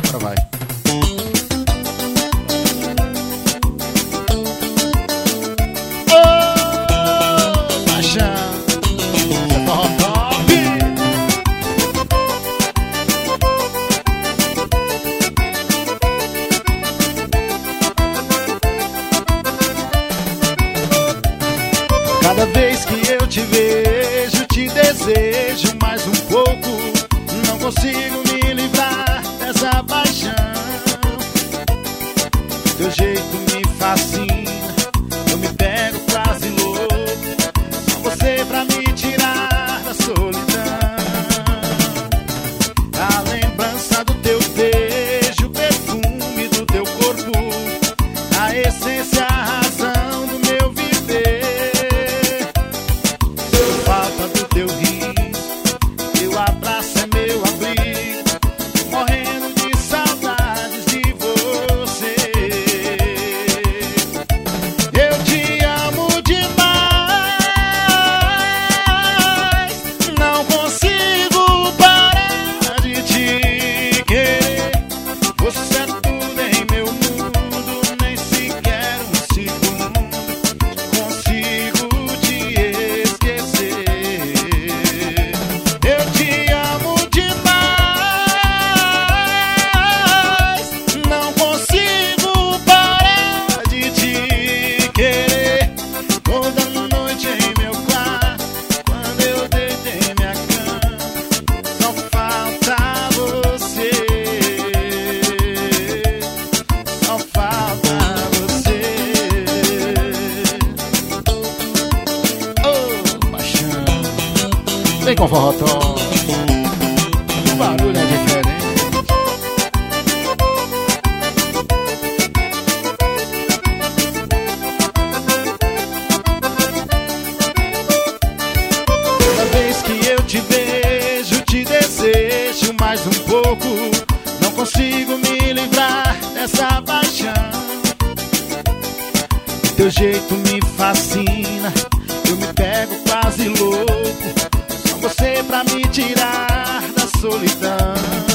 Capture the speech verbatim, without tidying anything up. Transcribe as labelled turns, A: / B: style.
A: Agora vai. Oh, paixão. É forró top. Cada vez que eu te vejo, te desejo mais um pouco. Não consigo me livrar dessa paixão. Teu jeito me fascina, eu me pego quase louco. Só você pra me tirar da solidão. A lembrança do teu beijo, o perfume do teu corpo, a essência, a razão do meu viver. Sou falta do teu riso, teu abraço é meu abrigo, morrendo de saudades de você. Eu te amo demais, não consigo parar de te querer. Você é tudo em meu mundo, nem sequer um segundo consigo te esquecer. Eu te amo demais, não consigo parar de te querer. Toda noite em meu quarto, quando eu deito em minha cama, só falta você, só falta você. Oh, paixão. Vem com forró top. O barulho é diferente. Toda vez que eu te vejo, te desejo mais um pouco. Não consigo me livrar dessa paixão. Teu jeito me fascina, eu me pego quase louco. Só você pra me tirar da solidão.